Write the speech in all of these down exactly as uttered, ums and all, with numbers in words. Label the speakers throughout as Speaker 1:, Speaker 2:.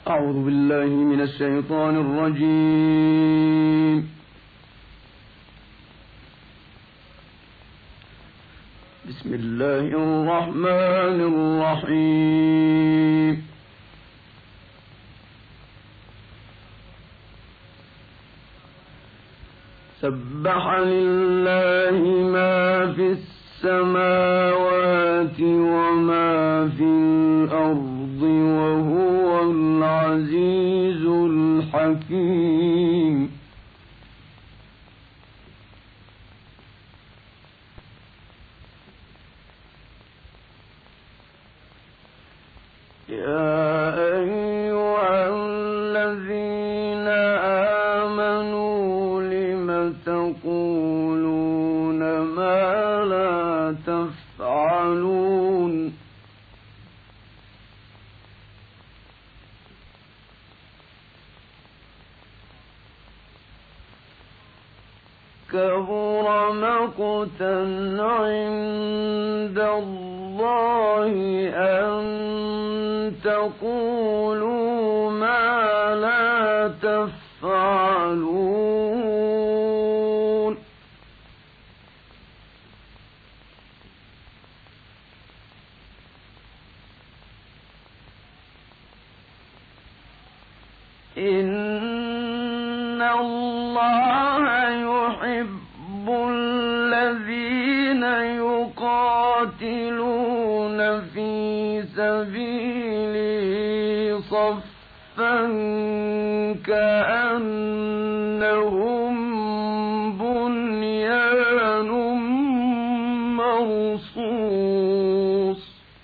Speaker 1: أعوذ بالله من الشيطان الرجيم. بسم الله الرحمن الرحيم. سبح لله ما في السماوات وما في الأرض وهو العزيز الحكيم. يا أيها الذين آمنوا لم تقولون ما لا تفعلون. كبر مقتا عند الله أن تقولوا ما لا تفعلون. إن الله يحب الذين يقاتلون في سبيله صفا كأنهم بنيان مرصوص.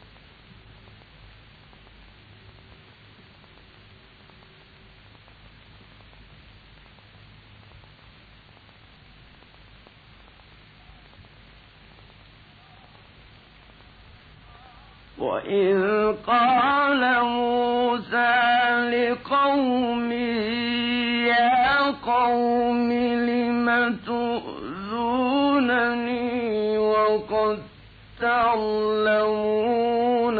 Speaker 1: وإذ قال موسى لقومه يا قوم لم تؤذونني وقد تعلمون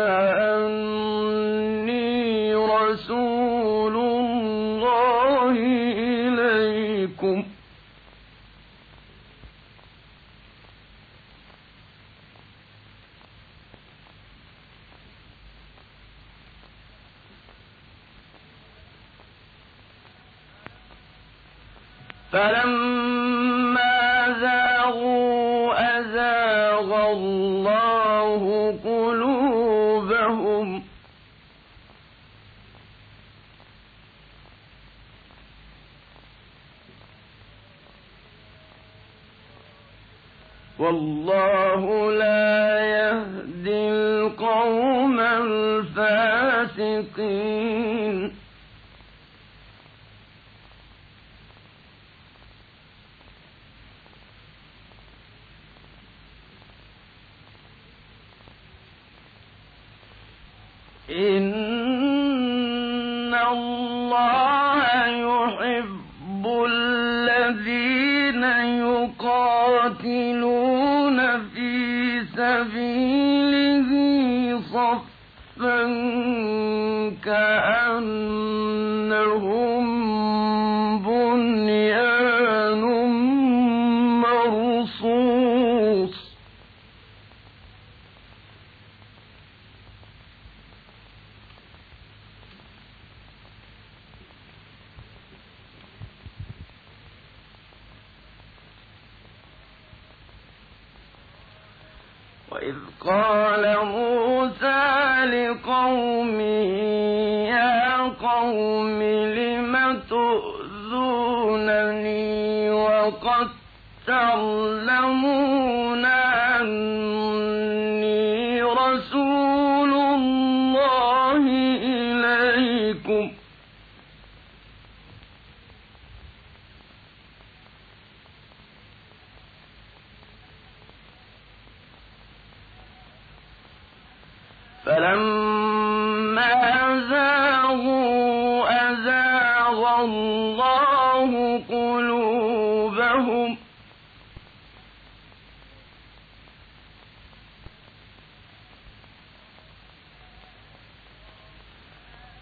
Speaker 1: أني رسول الله إليكم. فلما زاغوا أزاغ الله قلوبهم والله لا يهدي القوم الفاسقين. إن الله يحب الذين يقاتلون في سبيله صفا كأنهم بنيان مرصوص. وإذ قال موسى لقومه يا قوم لم تؤذونني وقد تعلمون أني رسول الله إليكم. فلما زاغوا أزاغ الله قلوبهم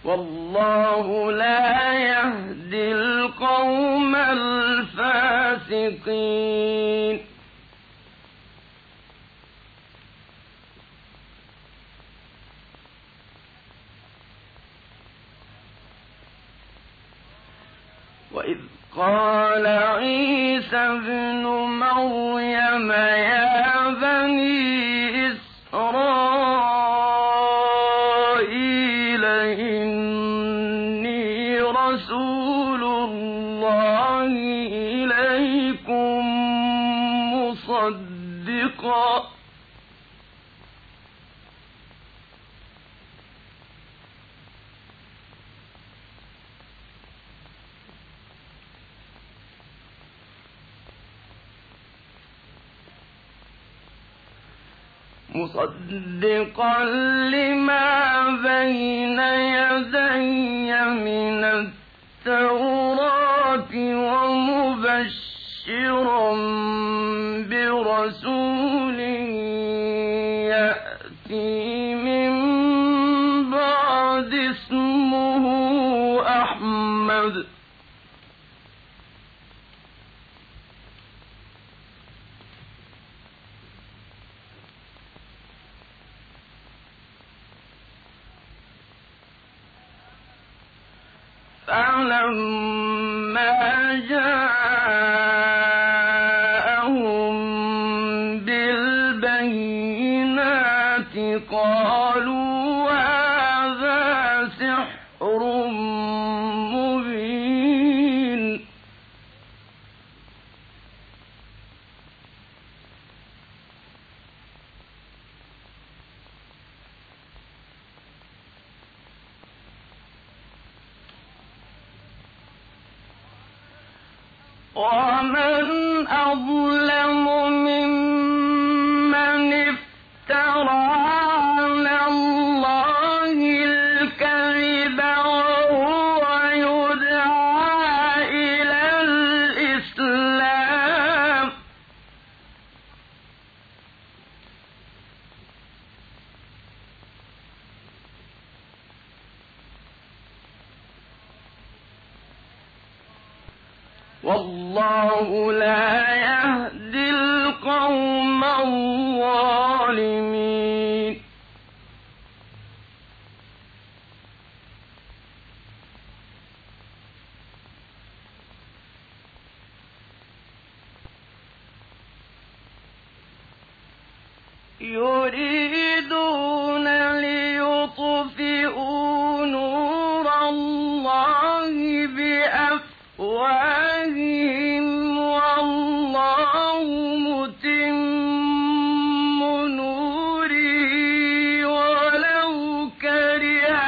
Speaker 1: والله لا يهدي القوم الفاسقين. وإذ قال عيسى ابن مريم يا بني إسرائيل إني رسول الله إليكم مصدقا مصدقا لما بين يدي من التوراة ومبشرا برسول يأتي من بعد اسمه أحمد فلما جاءهم بالبينات قالوا هذا سحر مبين. ومن أظلم ممن افترى على الله الكذب وهو يدعى إلى الإسلام والله لا يهدي القوم الظالمين. يريدون ليطفئوا نور الله بأفواههم والله متم نوره ولو كره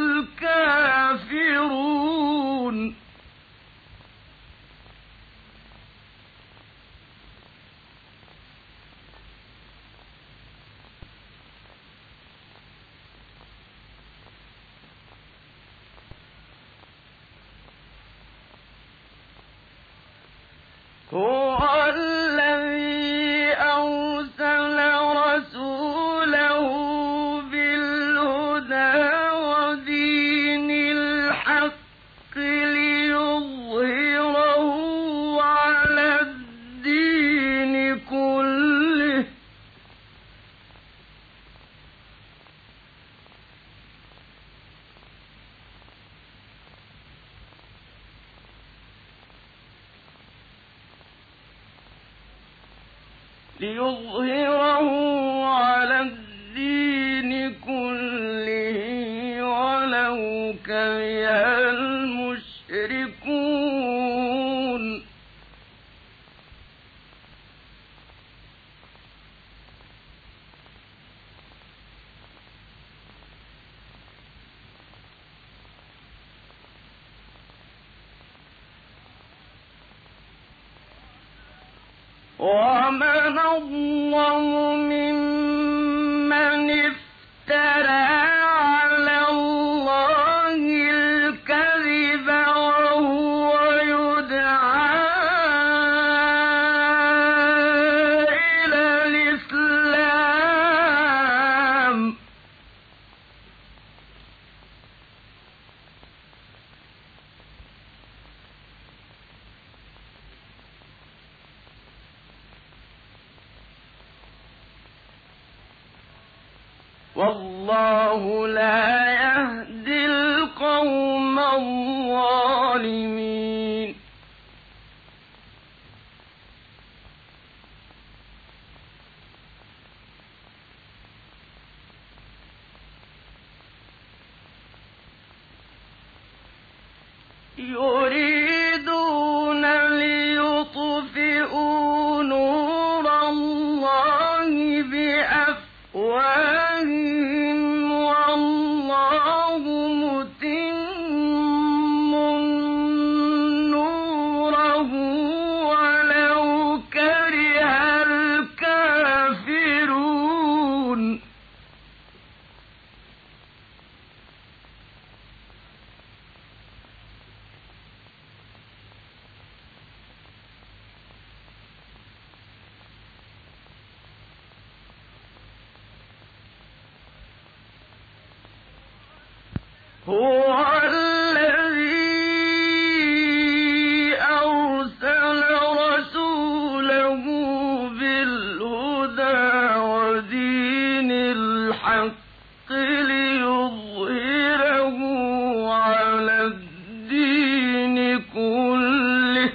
Speaker 1: الكافرون. هو الذي أرسل رسوله بالهدى ودين الحق ليظهره على الدين كله ليظهره على الدين كله ولو كره المشركون. ومن أظلم ممن افترى على الله الكذب وهو يدعى إلى الإسلام والله لا يهدي القوم الظالمين. يريدون ليطفئوا نور الله بأفواههم والله متم نوره ولو كره الكافرون. هو الذي أرسل رسوله بالهدى ودين الحق ليظهره على الدين كله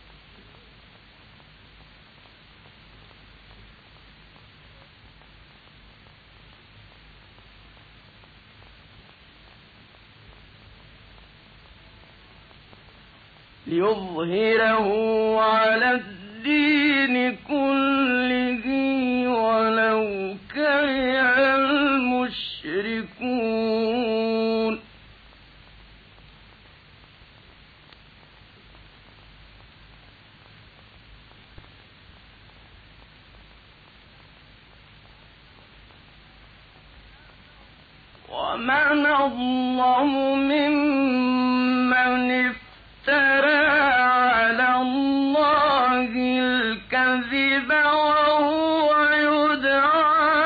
Speaker 1: ليظهره على الدين كله ولو كره المشركون. ومن أظلم ممن افترى على الله الكذب وهو يدعى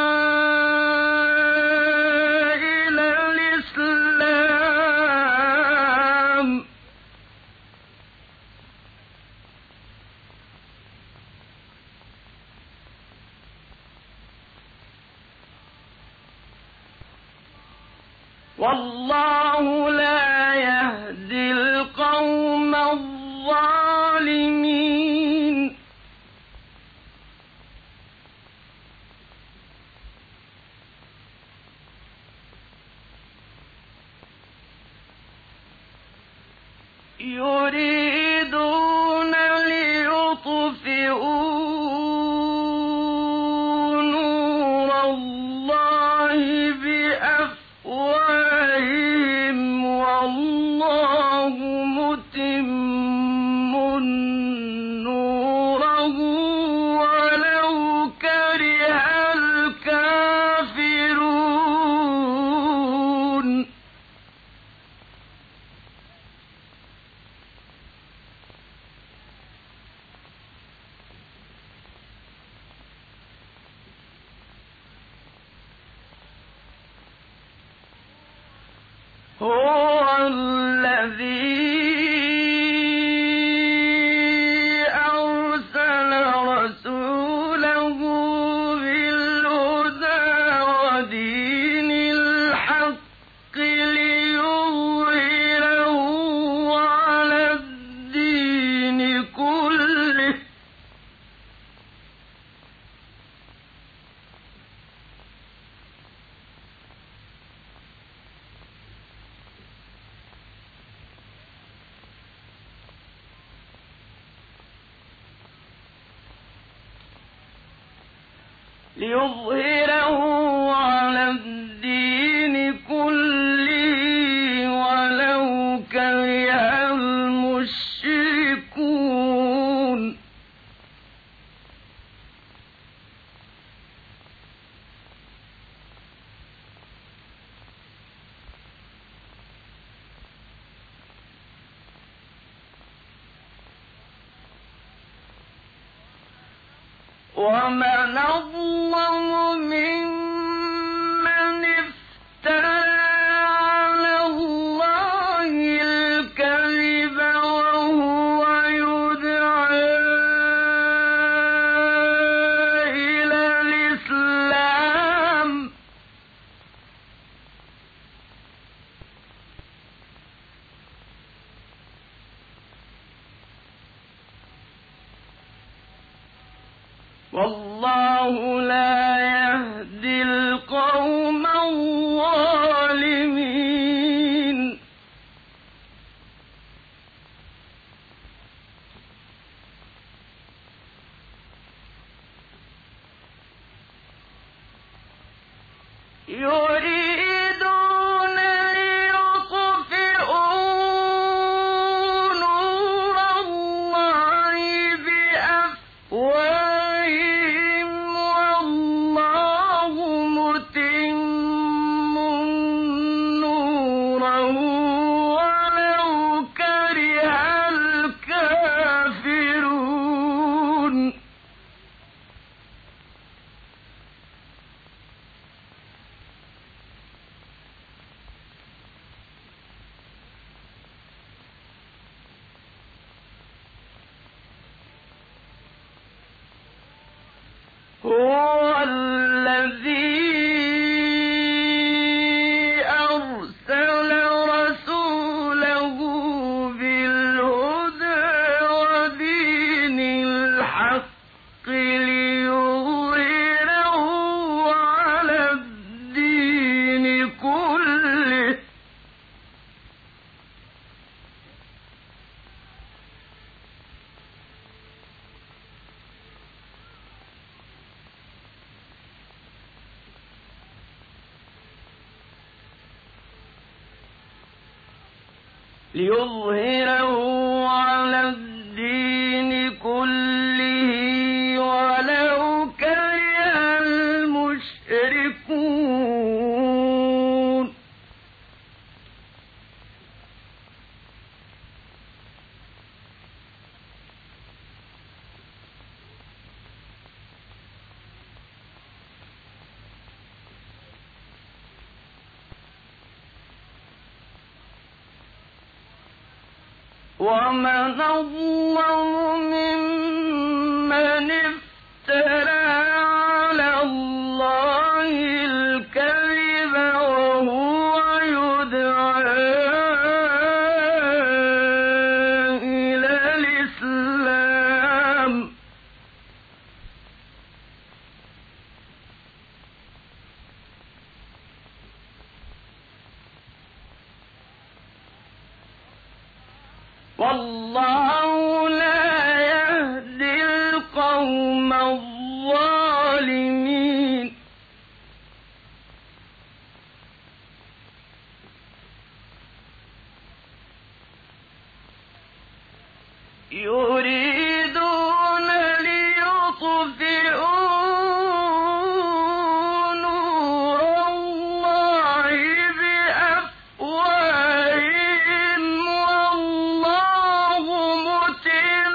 Speaker 1: إلى الإسلام. والله لا يهدي القوم الظالمين. يريدون ليطفئوا نور الله بأفواههم والله متم نوره ولو كره الكافرون. هو الذي أرسل رسوله بالهدى ودين الحق ليظهره على الدين كله ليظهره على الدين كله ولو كره المشركون. ومن أظلم ممن افترى على الله الكذب وهو يدعى إلى الإسلام. والله لا يهدي القوم الظالمين. يريدون ليطفئوا نور الله بأفواههم والله متم نوره ولو كره الكافرون. هو الذي أرسل رسوله بالهدى ودين الحق ليظهره على الدين كله ليظهره على الدين كله ولو كره المشركون. ومن أظلم ممن افترى على الله الكذب وهو يدعى إلى الإسلام. والله لا يهدي القوم الظالمين. يريدون ليطفئوا نور الله بأفواههم والله متم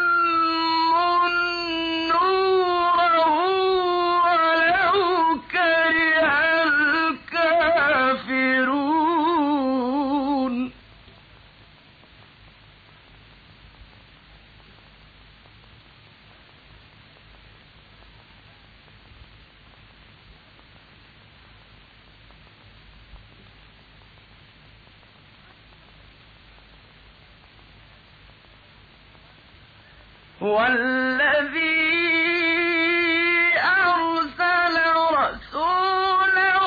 Speaker 1: نوره ولو كره الكافرون. هو الذي أرسل رسوله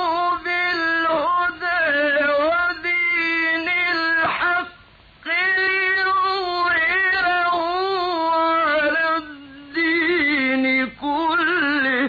Speaker 1: بالهدى ودين الحق ليظهره على الدين كله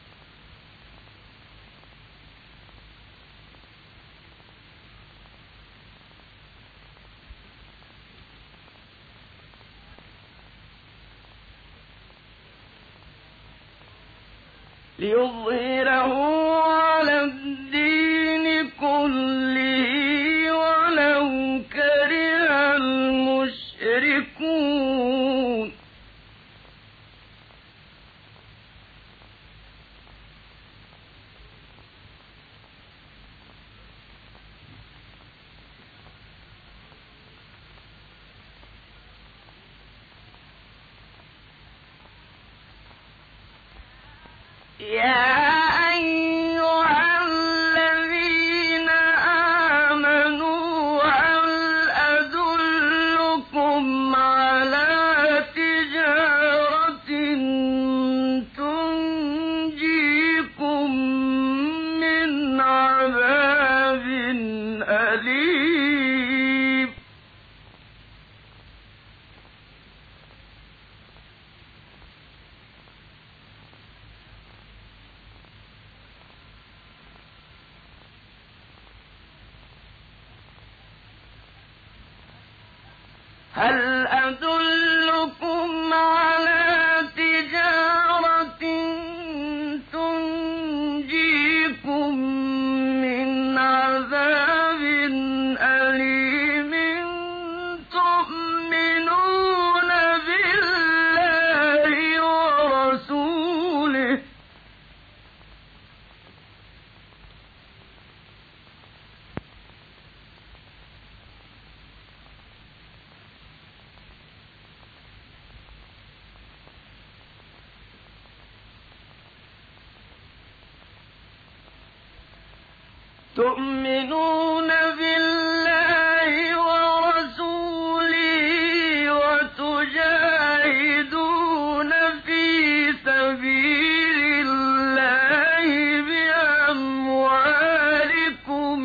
Speaker 1: ليظهره على الدين كله ولو كره المشركون. يا أيها الذين آمنوا هل أدلكم على تجارة تنجيكم هل أدلكم على تجارة تنجيكم من عذاب أليم تؤمنون بالله ورسوله تؤمنون بالله ورسوله وتجاهدون في سبيل الله بأموالكم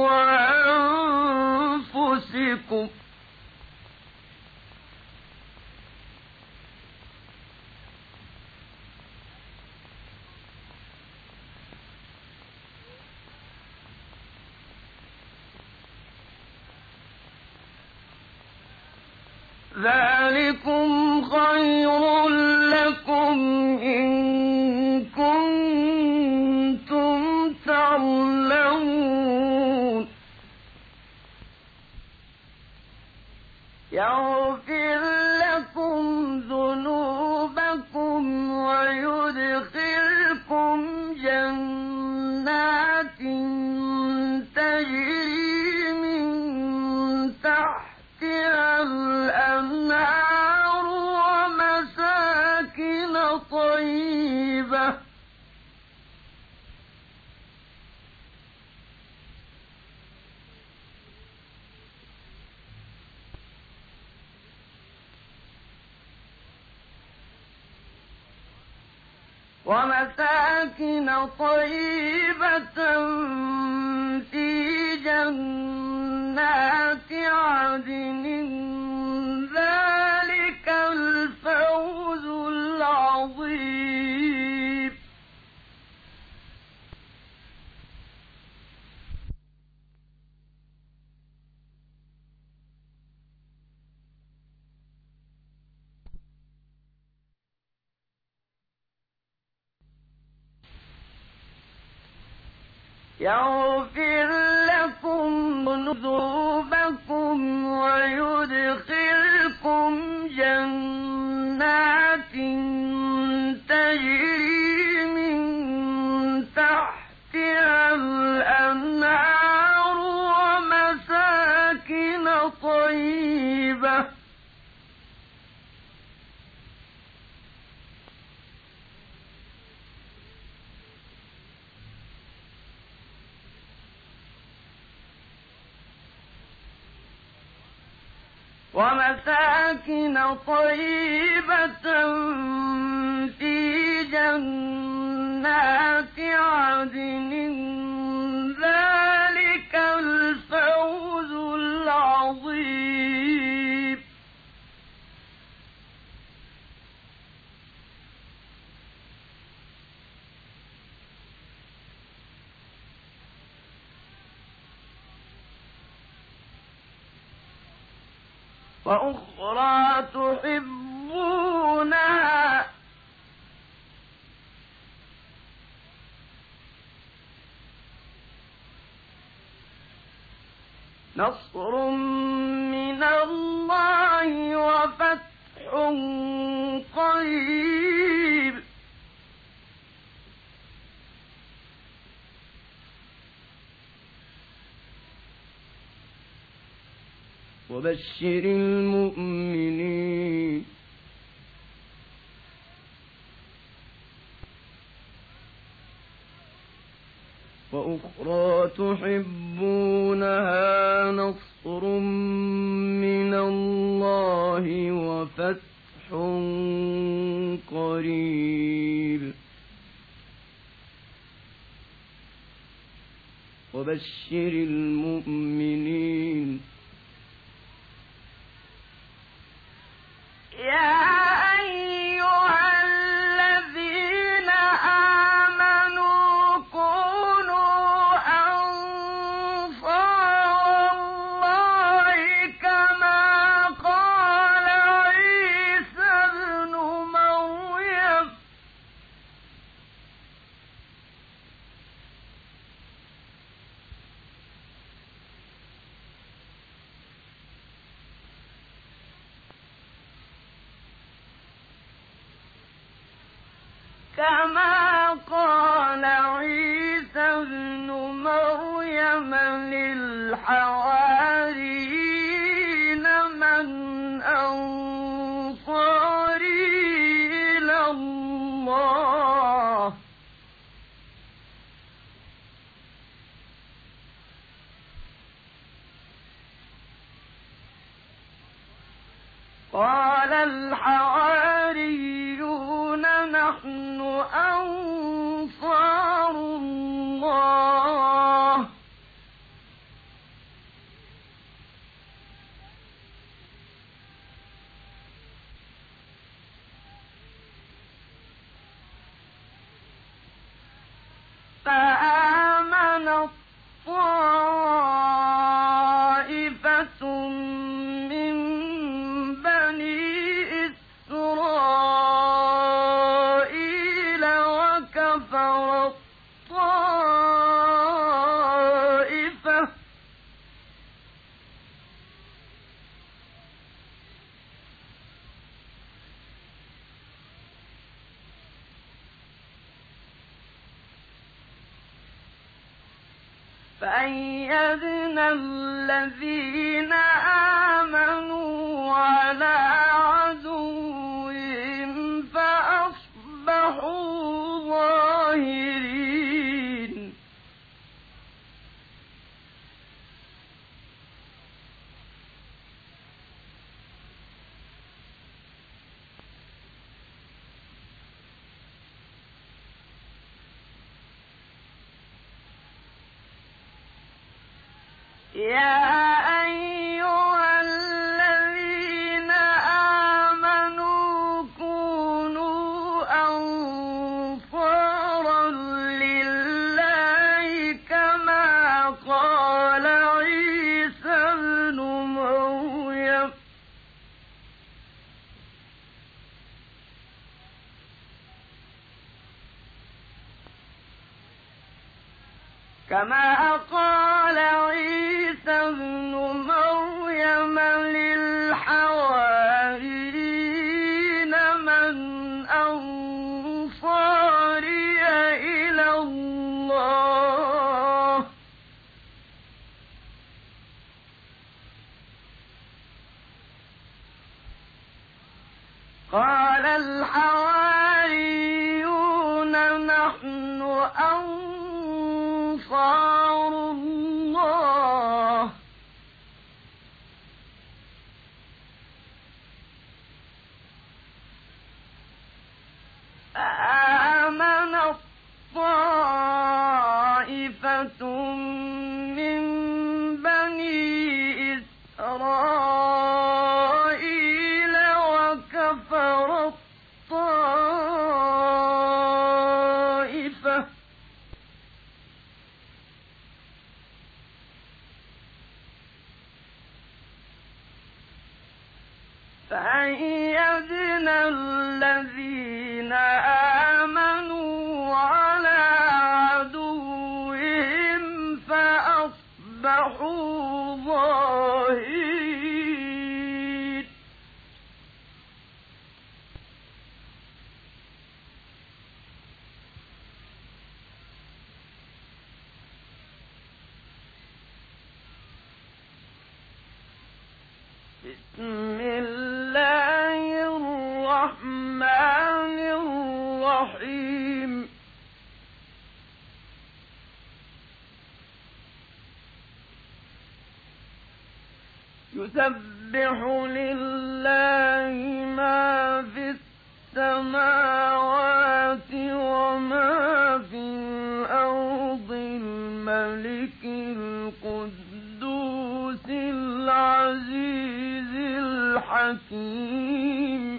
Speaker 1: وأنفسكم ذلكم خير لكم إن كنتم تعلمون يغفر لكم ذنوبكم ويدخلكم جنات تجري من تحتها الأنهار ومساكن طيبة ومساكن طيبة في جنات عدن ذلك الفوز العظيم يغفر لكم ذنوبكم ويدخلكم جنات تجري من تحتها الأنهار ومساكن طيبة ومساكن طيبة في جنات عدن ذلك الفوز العظيم وأخرى تحبونها نصر من الله وفتح قريب وبشر المؤمنين وأخرى تحبونها نصر من الله وفتح قريب وبشر المؤمنين يا أيها الذين آمنوا كونوا أنصار الله كما قال كما قال عيسى ابن مريم للحواريين من أنصاري إلى الله قال الحواريون نحن أنصار الله فآمنت طائفة من بني إسرائيل وكفرت طائفة فأيدنا الذين آمنوا على عدوهم فأصبحوا ظاهرين يا أيها الذين آمنوا كونوا أنصارا لله كما قال عيسى ابن مريم كما قال عيسى ابن مريم للحواريين من أنصاري إلى الله قال الحواريون نحن أنصار الله فآمنت طائفة من بني إسرائيل وكفرت طائفة فأيدنا الذين آمنوا على عدوهم فأصبحوا ظاهرين بسم الله الرحمن الرحيم يسبح لله ما في السماوات وما في الأرض الملك القدوس العزيز الحكيم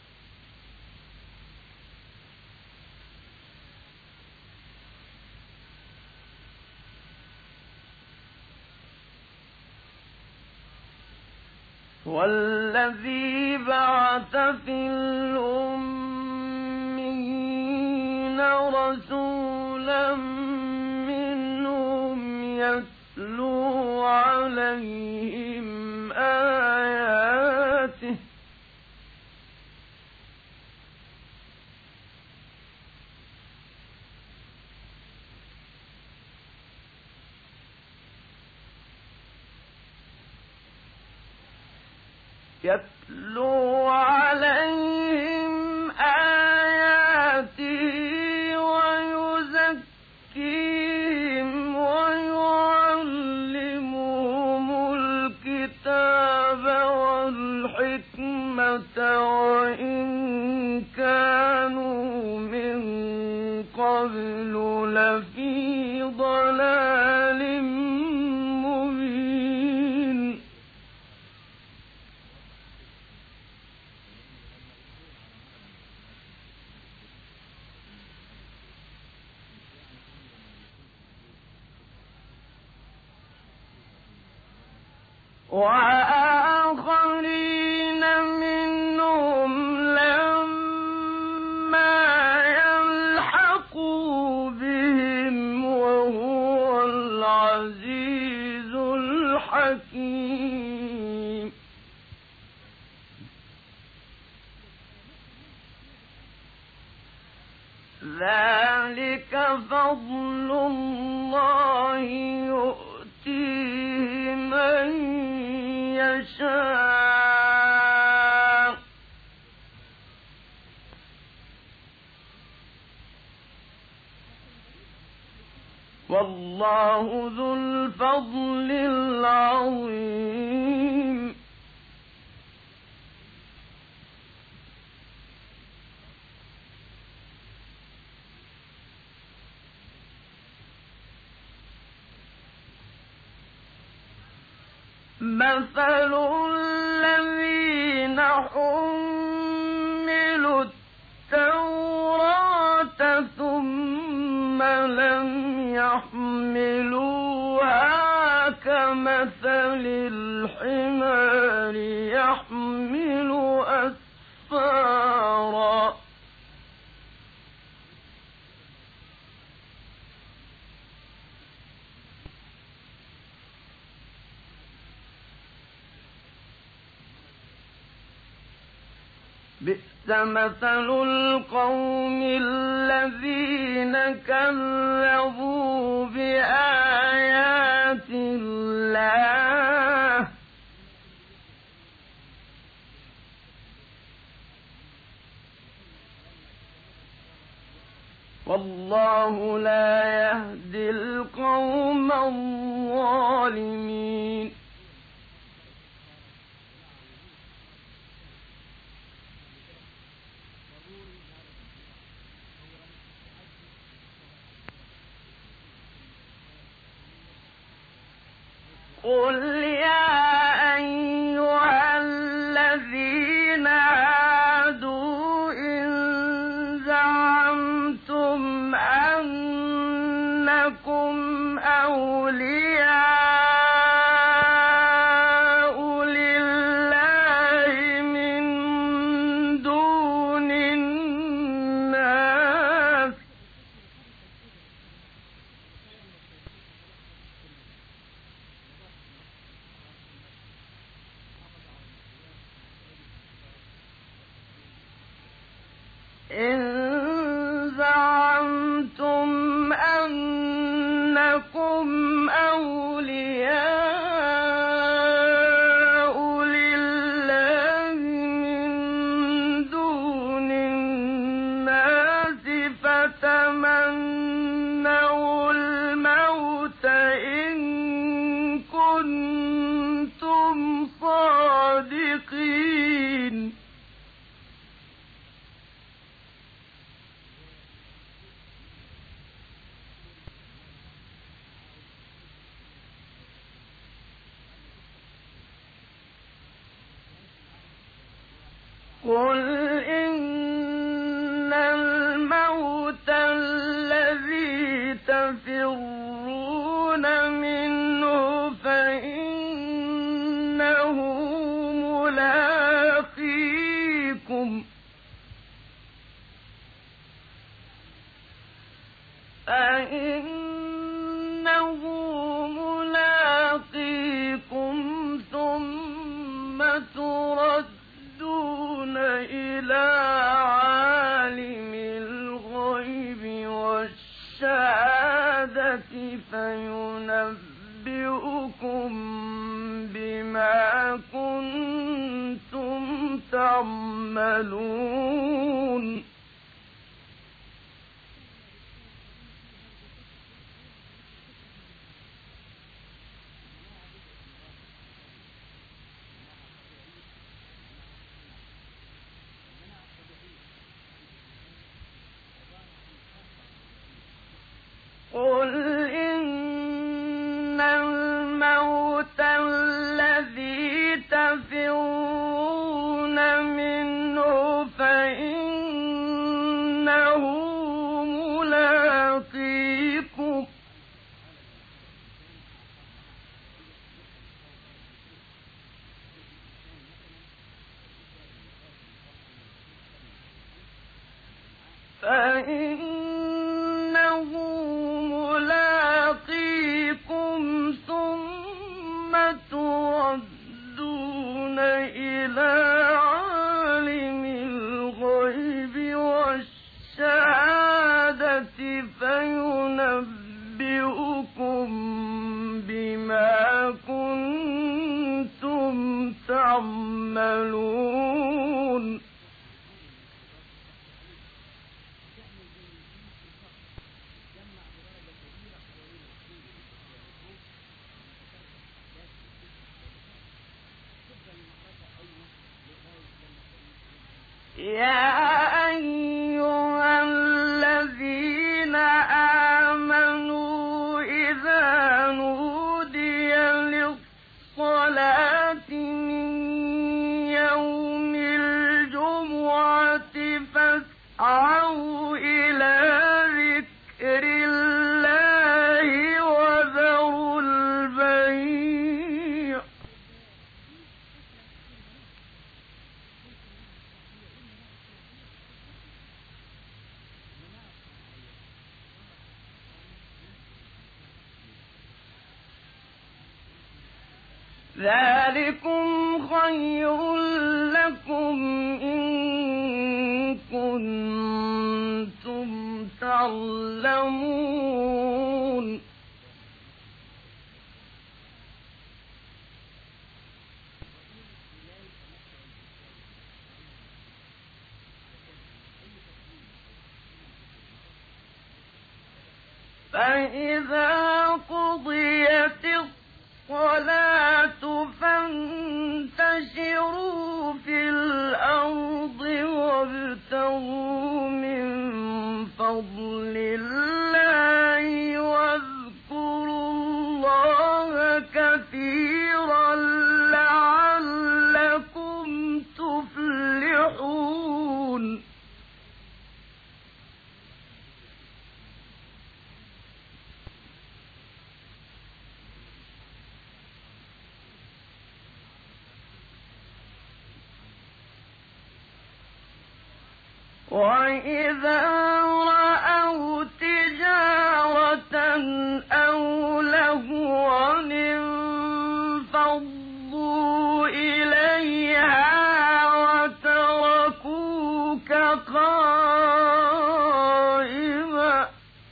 Speaker 1: والذي بعث في الأمين رسولا منهم يتلو عليهم آياته يتلو عليهم آياته ويزكيهم ويعلمهم الكتاب والحكمة وإن كانوا من قبل لفي ضلال مبين. وآخرين منهم لما يلحقوا بهم وهو العزيز الحكيم. ذلك فضل الله يؤتيه من يشاء والله ذو الفضل العظيم. مثل الذين حملوا التوراة ثم لم يحملوها كمثل الحمار يحمل أسفارا بئس مثل القوم الذين كذبوا بآيات الله والله لا يهدي القوم الظالمين. قل يا أيها الذين هادوا إن زعمتم أنكم أولياء لله من دون الناس إن زعمتم أنكم أولياء لله من دون الناس فتمنوا الموت إن كنتم صادقين. قل إن الموت الذي تفرون منه فإنه ملاقيكم فإنه ملاقيكم ثم تردون إلى عالم الغيب والشهادة فينبئكم بما كنتم تعملون قل إن الموت الذي تفرون منه فإنه ملاقيكم فإنه ملاقيكم ثم تردون إلى عالم الغيب والشهادة فينبئكم بما كنتم تعملون يا أيها الذين آمنوا إذا نودي للصلاة من يوم الجمعة فاسعوا إلى ذكر الله وذروا البيع ذلكم خير لكم إن كنتم تعلمون فإذا قضيت الصلاة فانتشروا في الأرض وابتغوا من فضل الله واذكروا الله كثيرا لعلكم تفلحون وإذا رأوا تجارة أو لهوا انفضوا إليها وتركوك قائما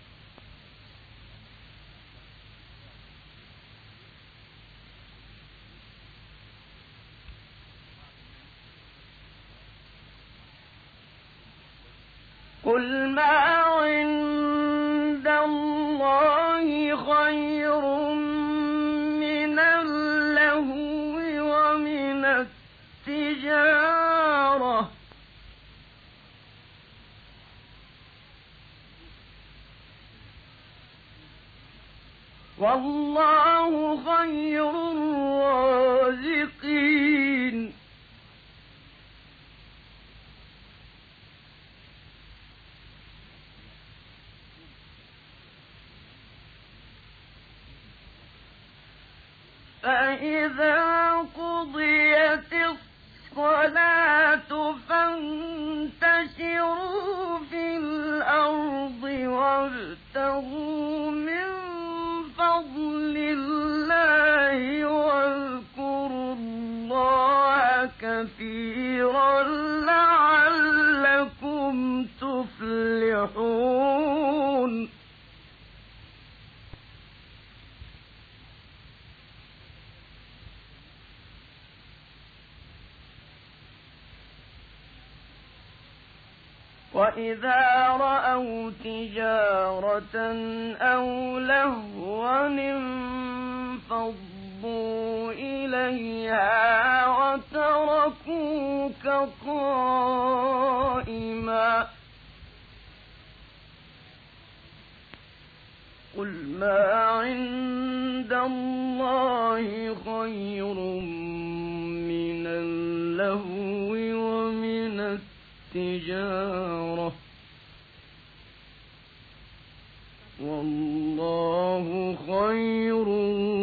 Speaker 1: قل ما عند الله خير من اللهو ومن التجارة والله خير الرازقين فإذا قضيت الصلاة فانتشروا في الأرض وابتغوا من فضل الله واذكروا الله كثيرا لعلكم تفلحون وإذا رأوا تجارة أو لهوا انفضوا إليها وتركوك قائما قل ما عند الله خير من اللهو ومن التجارة والله خير